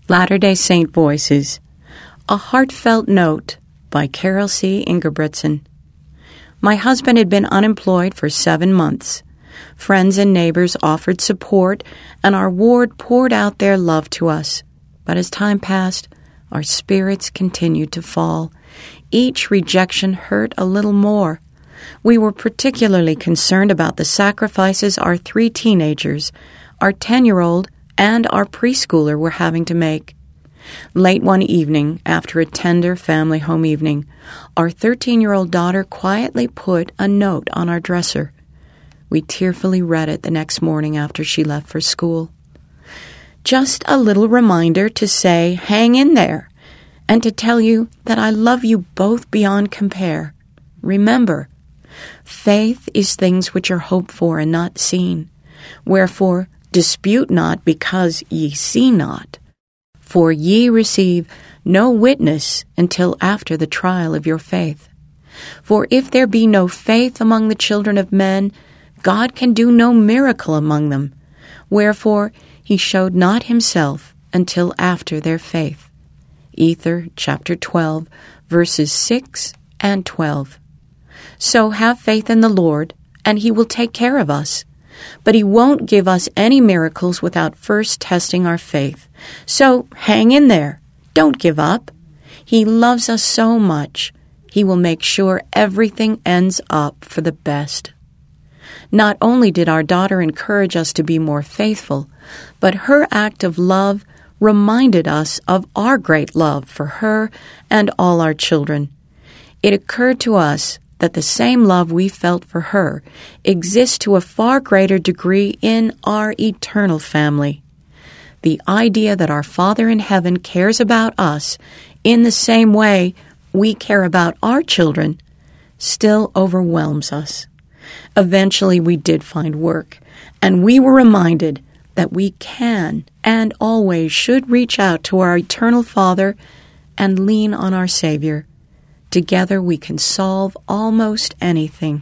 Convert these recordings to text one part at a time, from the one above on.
Latter-day Saint Voices, A Heartfelt Note by Carol C. Ingebrigtsen. My husband had been unemployed for 7 months. Friends and neighbors offered support, and our ward poured out their love to us. But as time passed, our spirits continued to fall. Each rejection hurt a little more. We were particularly concerned about the sacrifices our 3 teenagers, our 10-year-old, and our preschooler were having to make. Late one evening, after a tender family home evening, our 13-year-old daughter quietly put a note on our dresser. We tearfully read it the next morning after she left for school. Just a little reminder to say, hang in there, and to tell you that I love you both beyond compare. Remember, faith is things which are hoped for and not seen. Wherefore, dispute not because ye see not. For ye receive no witness until after the trial of your faith. For if there be no faith among the children of men, God can do no miracle among them. Wherefore he showed not himself until after their faith. Ether, chapter 12, verses 6 and 12. So have faith in the Lord, and he will take care of us. But he won't give us any miracles without first testing our faith. So hang in there. Don't give up. He loves us so much. He will make sure everything ends up for the best. Not only did our daughter encourage us to be more faithful, but her act of love reminded us of our great love for her and all our children. It occurred to us that the same love we felt for her exists to a far greater degree in our eternal family. The idea that our Father in heaven cares about us in the same way we care about our children still overwhelms us. Eventually we did find work, and we were reminded that we can and always should reach out to our eternal Father and lean on our Savior. Together we can solve almost anything.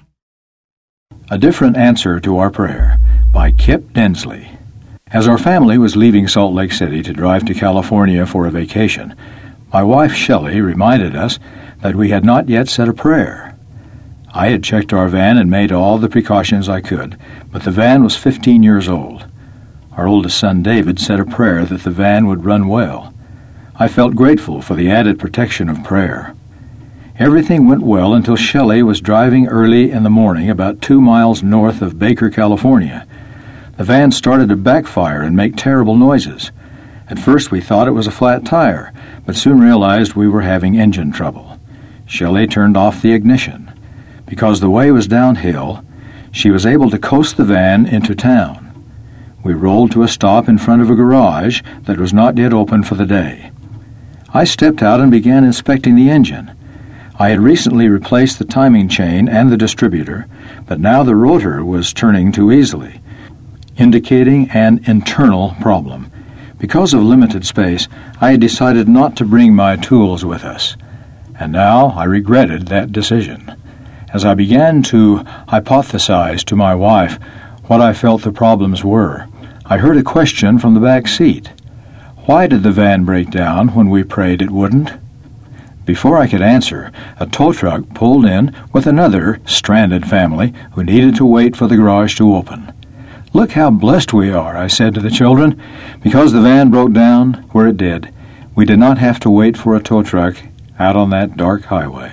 A Different Answer to Our Prayer by Kip Densley. As our family was leaving Salt Lake City to drive to California for a vacation, my wife Shelley reminded us that we had not yet said a prayer. I had checked our van and made all the precautions I could, but the van was 15 years old. Our oldest son David said a prayer that the van would run well. I felt grateful for the added protection of prayer. Everything went well until Shelley was driving early in the morning about 2 miles north of Baker, California. The van started to backfire and make terrible noises. At first we thought it was a flat tire, but soon realized we were having engine trouble. Shelley turned off the ignition. Because the way was downhill, she was able to coast the van into town. We rolled to a stop in front of a garage that was not yet open for the day. I stepped out and began inspecting the engine. I had recently replaced the timing chain and the distributor, but now the rotor was turning too easily, indicating an internal problem. Because of limited space, I had decided not to bring my tools with us, and now I regretted that decision. As I began to hypothesize to my wife what I felt the problems were, I heard a question from the back seat. Why did the van break down when we prayed it wouldn't? Before I could answer, a tow truck pulled in with another stranded family who needed to wait for the garage to open. "Look how blessed we are," I said to the children. Because the van broke down where it did, we did not have to wait for a tow truck out on that dark highway.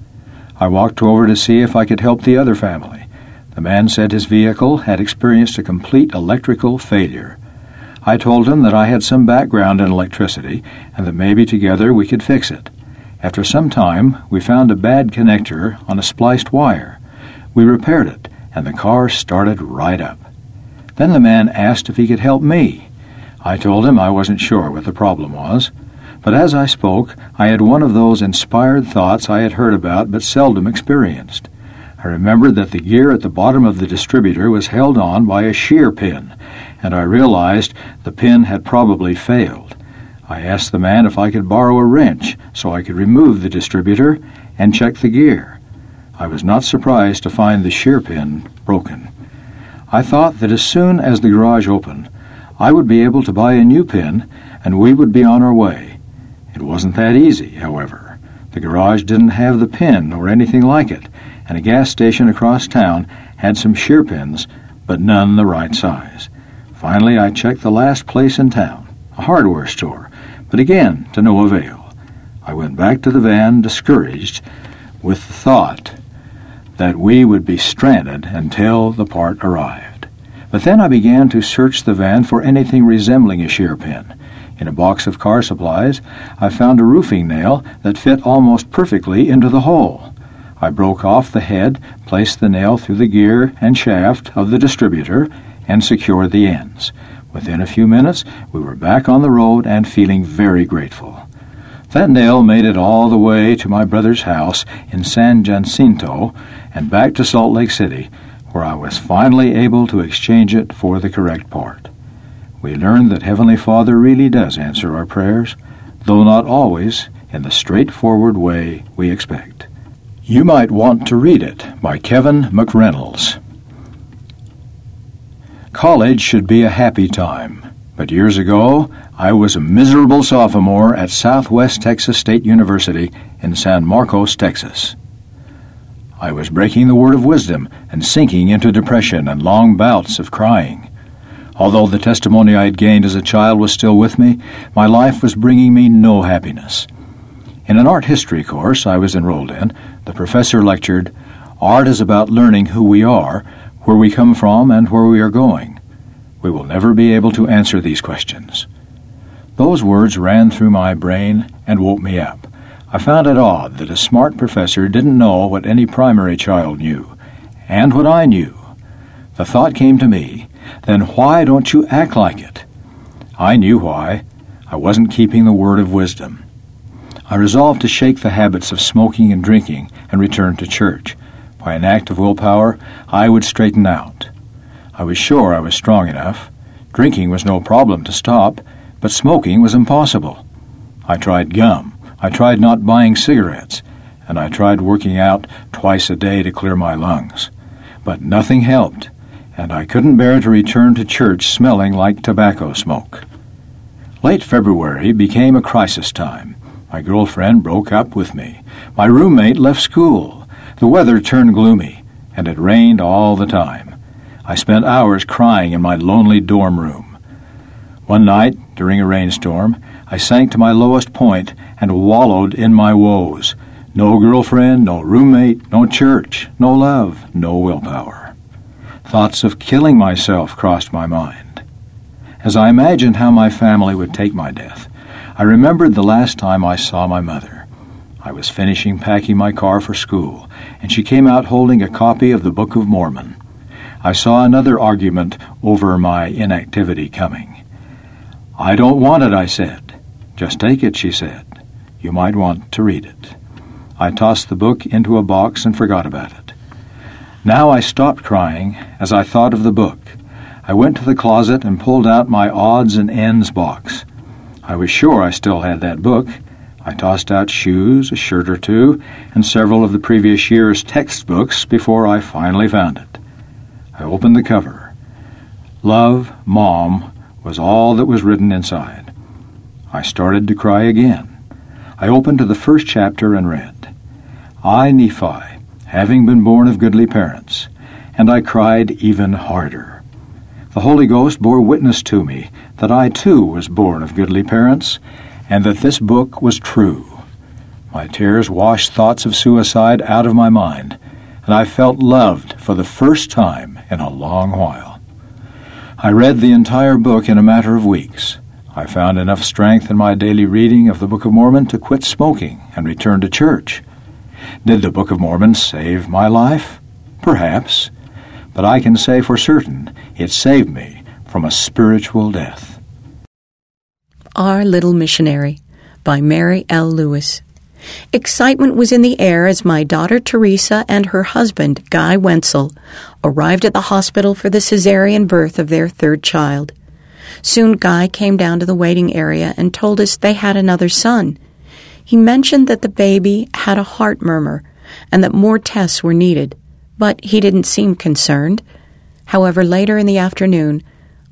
I walked over to see if I could help the other family. The man said his vehicle had experienced a complete electrical failure. I told him that I had some background in electricity and that maybe together we could fix it. After some time, we found a bad connector on a spliced wire. We repaired it, and the car started right up. Then the man asked if he could help me. I told him I wasn't sure what the problem was. But as I spoke, I had one of those inspired thoughts I had heard about but seldom experienced. I remembered that the gear at the bottom of the distributor was held on by a shear pin, and I realized the pin had probably failed. I asked the man if I could borrow a wrench so I could remove the distributor and check the gear. I was not surprised to find the shear pin broken. I thought that as soon as the garage opened, I would be able to buy a new pen, and we would be on our way. It wasn't that easy, however. The garage didn't have the pen or anything like it, and a gas station across town had some shear pens, but none the right size. Finally, I checked the last place in town, a hardware store, but again to no avail. I went back to the van discouraged with the thought that we would be stranded until the part arrived. But then I began to search the van for anything resembling a shear pen. In a box of car supplies, I found a roofing nail that fit almost perfectly into the hole. I broke off the head, placed the nail through the gear and shaft of the distributor, and secured the ends. Within a few minutes, we were back on the road and feeling very grateful. That nail made it all the way to my brother's house in San Jacinto and back to Salt Lake City, where I was finally able to exchange it for the correct part. We learned that Heavenly Father really does answer our prayers, though not always in the straightforward way we expect. You might want to read it by Kevin McReynolds. College should be a happy time, but years ago I was a miserable sophomore at Southwest Texas State University in San Marcos, Texas. I was breaking the word of wisdom and sinking into depression and long bouts of crying. Although the testimony I had gained as a child was still with me, my life was bringing me no happiness. In an art history course I was enrolled in, the professor lectured, "Art is about learning who we are, where we come from, and where we are going. We will never be able to answer these questions." Those words ran through my brain and woke me up. I found it odd that a smart professor didn't know what any primary child knew, and what I knew. The thought came to me, then why don't you act like it? I knew why. I wasn't keeping the word of wisdom. I resolved to shake the habits of smoking and drinking and return to church. By an act of willpower, I would straighten out. I was sure I was strong enough. Drinking was no problem to stop, but smoking was impossible. I tried gum. I tried not buying cigarettes, and I tried working out twice a day to clear my lungs. But nothing helped, and I couldn't bear to return to church smelling like tobacco smoke. Late February became a crisis time. My girlfriend broke up with me. My roommate left school. The weather turned gloomy, and it rained all the time. I spent hours crying in my lonely dorm room. One night, during a rainstorm, I sank to my lowest point and wallowed in my woes. No girlfriend, no roommate, no church, no love, no willpower. Thoughts of killing myself crossed my mind. As I imagined how my family would take my death, I remembered the last time I saw my mother. I was finishing packing my car for school, and she came out holding a copy of the Book of Mormon. I saw another argument over my inactivity coming. "I don't want it," I said. "Just take it," she said. "You might want to read it." I tossed the book into a box and forgot about it. Now I stopped crying as I thought of the book. I went to the closet and pulled out my odds and ends box. I was sure I still had that book. I tossed out shoes, a shirt or two, and several of the previous year's textbooks before I finally found it. I opened the cover. "Love, Mom," was all that was written inside. I started to cry again. I opened to the first chapter and read, "I, Nephi, having been born of goodly parents," and I cried even harder. The Holy Ghost bore witness to me that I too was born of goodly parents, and that this book was true. My tears washed thoughts of suicide out of my mind, and I felt loved for the first time in a long while. I read the entire book in a matter of weeks. I found enough strength in my daily reading of the Book of Mormon to quit smoking and return to church. Did the Book of Mormon save my life? Perhaps, but I can say for certain it saved me from a spiritual death. Our Little Missionary by Mary L. Lewis. Excitement was in the air as my daughter Teresa and her husband, Guy Wenzel, arrived at the hospital for the cesarean birth of their third child. Soon Guy came down to the waiting area and told us they had another son. He mentioned that the baby had a heart murmur and that more tests were needed, but he didn't seem concerned. However, later in the afternoon,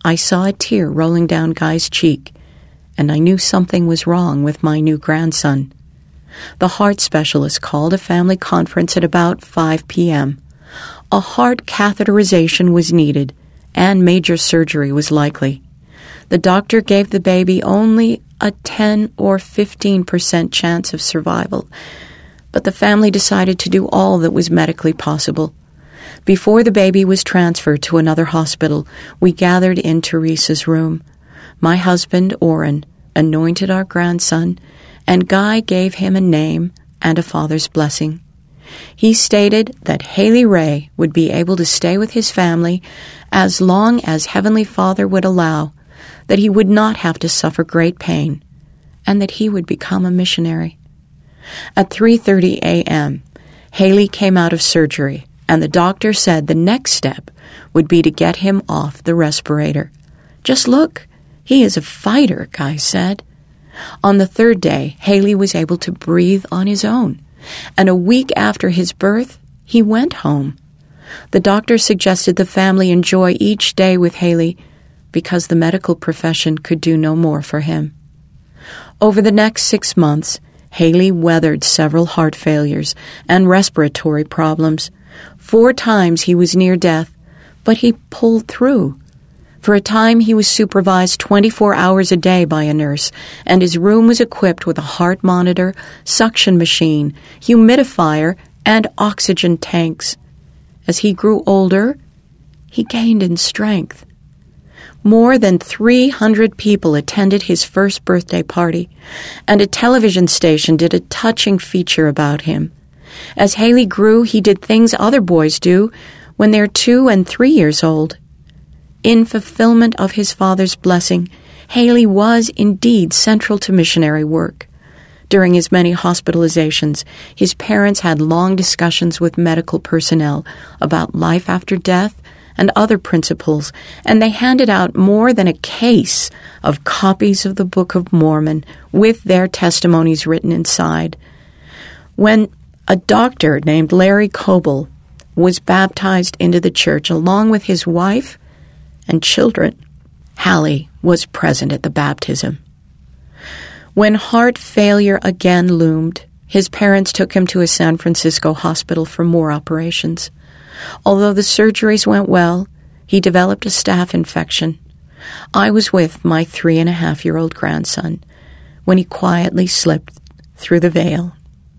I saw a tear rolling down Guy's cheek, and I knew something was wrong with my new grandson. The heart specialist called a family conference at about 5 p.m. A heart catheterization was needed, and major surgery was likely. The doctor gave the baby only a 10 or 15% chance of survival, but the family decided to do all that was medically possible. Before the baby was transferred to another hospital, we gathered in Teresa's room. My husband, Orrin, anointed our grandson, and Guy gave him a name and a father's blessing. He stated that Haley Ray would be able to stay with his family as long as Heavenly Father would allow, that he would not have to suffer great pain, and that he would become a missionary. At 3:30 a.m., Haley came out of surgery, and the doctor said the next step would be to get him off the respirator. "Just look, he is a fighter," Guy said. On the third day, Haley was able to breathe on his own, and a week after his birth, he went home. The doctor suggested the family enjoy each day with Haley because the medical profession could do no more for him. Over the next 6 months, Haley weathered several heart failures and respiratory problems. 4 times he was near death, but he pulled through. For a time, he was supervised 24 hours a day by a nurse, and his room was equipped with a heart monitor, suction machine, humidifier, and oxygen tanks. As he grew older, he gained in strength. More than 300 people attended his first birthday party, and a television station did a touching feature about him. As Haley grew, he did things other boys do when they're 2 and 3 years old. In fulfillment of his father's blessing, Haley was indeed central to missionary work. During his many hospitalizations, his parents had long discussions with medical personnel about life after death and other principles, and they handed out more than a case of copies of the Book of Mormon with their testimonies written inside. When a doctor named Larry Coble was baptized into the church along with his wife and children, Hallie was present at the baptism. When heart failure again loomed, his parents took him to a San Francisco hospital for more operations. Although the surgeries went well, he developed a staph infection. I was with my 3.5-year-old grandson when he quietly slipped through the veil.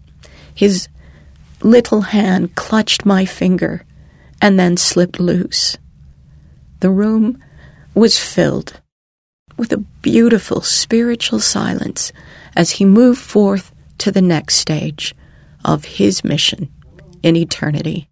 His little hand clutched my finger and then slipped loose. The room was filled with a beautiful spiritual silence as he moved forth to the next stage of his mission in eternity.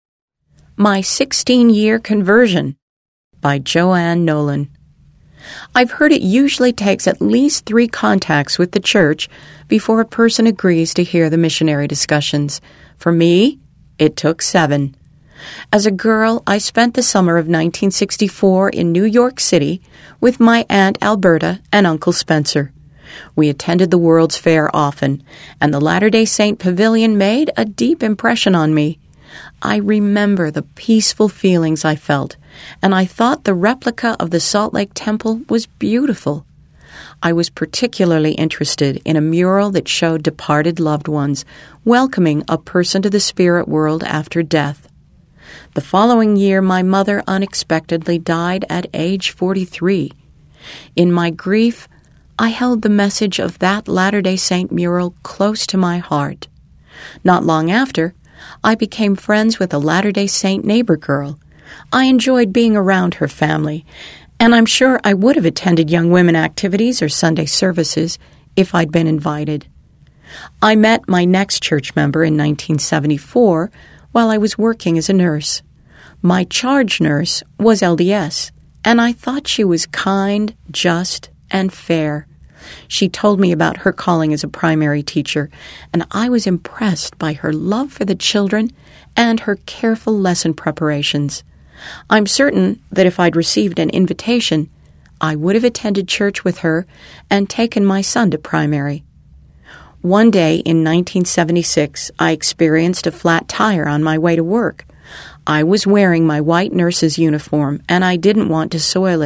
My 16-Year Conversion by Joanne Nolan. I've heard it usually takes at least 3 contacts with the church before a person agrees to hear the missionary discussions. For me, it took 7. As a girl, I spent the summer of 1964 in New York City with my Aunt Alberta and Uncle Spencer. We attended the World's Fair often, and the Latter-day Saint Pavilion made a deep impression on me. I remember the peaceful feelings I felt, and I thought the replica of the Salt Lake Temple was beautiful. I was particularly interested in a mural that showed departed loved ones welcoming a person to the spirit world after death. The following year, my mother unexpectedly died at age 43. In my grief, I held the message of that Latter-day Saint mural close to my heart. Not long after, I became friends with a Latter-day Saint neighbor girl. I enjoyed being around her family, and I'm sure I would have attended young women activities or Sunday services if I'd been invited. I met my next church member in 1974 while I was working as a nurse. My charge nurse was LDS, and I thought she was kind, just, and fair. She told me about her calling as a primary teacher, and I was impressed by her love for the children and her careful lesson preparations. I'm certain that if I'd received an invitation, I would have attended church with her and taken my son to primary. One day in 1976, I experienced a flat tire on my way to work. I was wearing my white nurse's uniform, and I didn't want to soil it.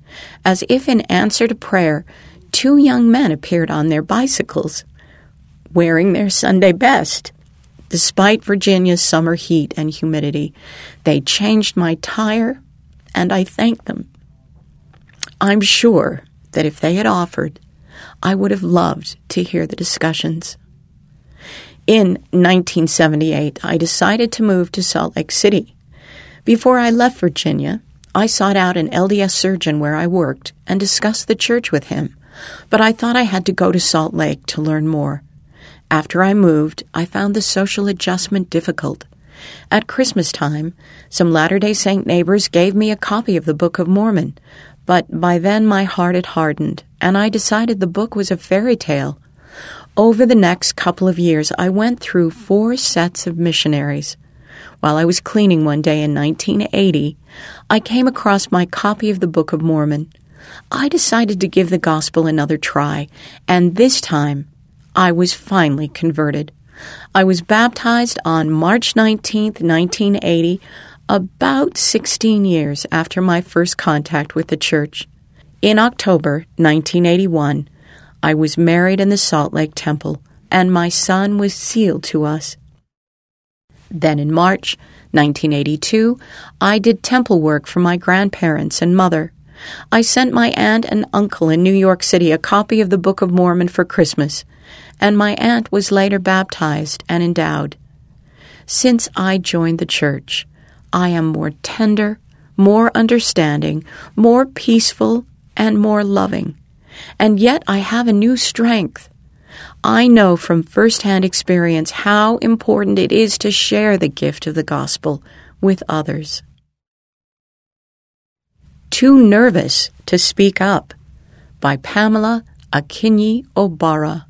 As if in answer to prayer, 2 young men appeared on their bicycles, wearing their Sunday best. Despite Virginia's summer heat and humidity, they changed my tire, and I thanked them. I'm sure that if they had offered, I would have loved to hear the discussions. In 1978, I decided to move to Salt Lake City. Before I left Virginia, I sought out an LDS surgeon where I worked and discussed the church with him, but I thought I had to go to Salt Lake to learn more. After I moved, I found the social adjustment difficult. At Christmas time, some Latter-day Saint neighbors gave me a copy of the Book of Mormon, but by then my heart had hardened, and I decided the book was a fairy tale. Over the next couple of years, I went through 4 sets of missionaries. While I was cleaning one day in 1980, I came across my copy of the Book of Mormon. I decided to give the gospel another try, and this time I was finally converted. I was baptized on March 19th, 1980, about 16 years after my first contact with the church. In October 1981, I was married in the Salt Lake Temple, and my son was sealed to us. Then in March 1982, I did temple work for my grandparents and mother. I sent my aunt and uncle in New York City a copy of the Book of Mormon for Christmas, and my aunt was later baptized and endowed. Since I joined the church, I am more tender, more understanding, more peaceful, and more loving. And yet I have a new strength. I know from first-hand experience how important it is to share the gift of the gospel with others. Too Nervous to Speak Up by Pamela Akinyi-Obara.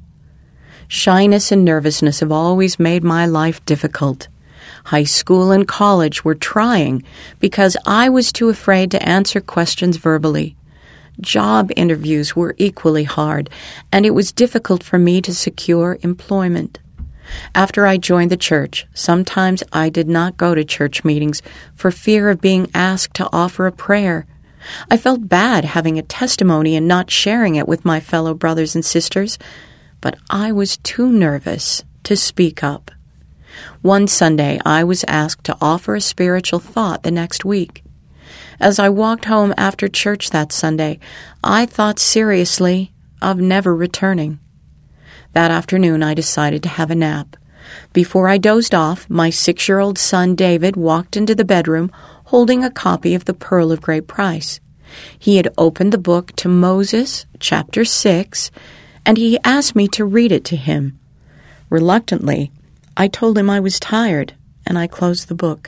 Shyness and nervousness have always made my life difficult. High school and college were trying because I was too afraid to answer questions verbally. Job interviews were equally hard, and it was difficult for me to secure employment. After I joined the church, sometimes I did not go to church meetings for fear of being asked to offer a prayer. I felt bad having a testimony and not sharing it with my fellow brothers and sisters, but I was too nervous to speak up. One Sunday, I was asked to offer a spiritual thought the next week. As I walked home after church that Sunday, I thought seriously of never returning. That afternoon, I decided to have a nap. Before I dozed off, my 6-year-old son David walked into the bedroom holding a copy of the Pearl of Great Price. He had opened the book to Moses, chapter 6, and he asked me to read it to him. Reluctantly, I told him I was tired, and I closed the book.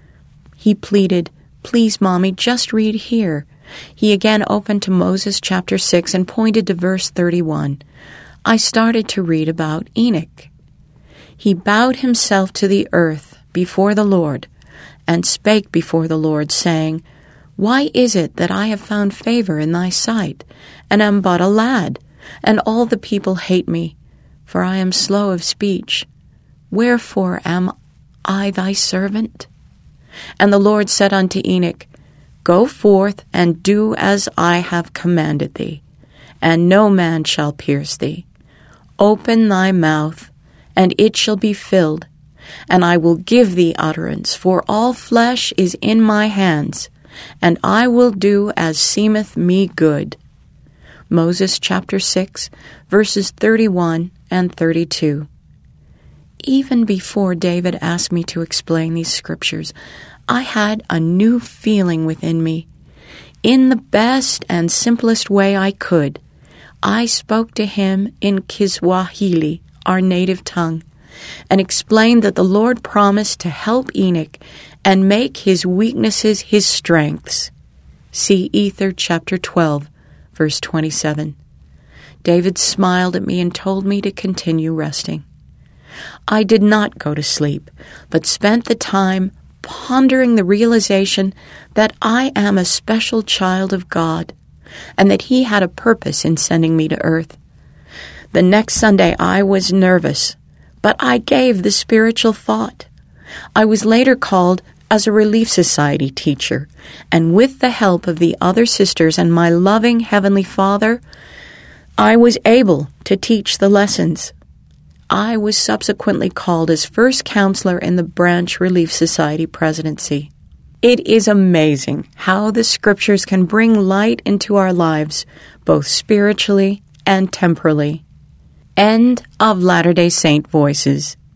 He pleaded, "Please, Mommy, just read here." He again opened to Moses chapter 6 and pointed to verse 31. I started to read about Enoch. He bowed himself to the earth before the Lord and spake before the Lord, saying, "Why is it that I have found favor in thy sight, and am but a lad, and all the people hate me, for I am slow of speech? Wherefore am I thy servant?" And the Lord said unto Enoch, "Go forth and do as I have commanded thee, and no man shall pierce thee. Open thy mouth, and it shall be filled, and I will give thee utterance, for all flesh is in my hands, and I will do as seemeth me good." Moses chapter 6, verses 31 and 32. Even before David asked me to explain these scriptures, I had a new feeling within me. In the best and simplest way I could, I spoke to him in Kiswahili, our native tongue, and explained that the Lord promised to help Enoch and make his weaknesses his strengths. See Ether chapter 12, verse 27. David smiled at me and told me to continue resting. I did not go to sleep, but spent the time pondering the realization that I am a special child of God, and that He had a purpose in sending me to earth. The next Sunday I was nervous, but I gave the spiritual thought. I was later called as a Relief Society teacher, and with the help of the other sisters and my loving Heavenly Father, I was able to teach the lessons. I was subsequently called as first counselor in the Branch Relief Society presidency. It is amazing how the Scriptures can bring light into our lives, both spiritually and temporally. End of Latter-day Saint Voices.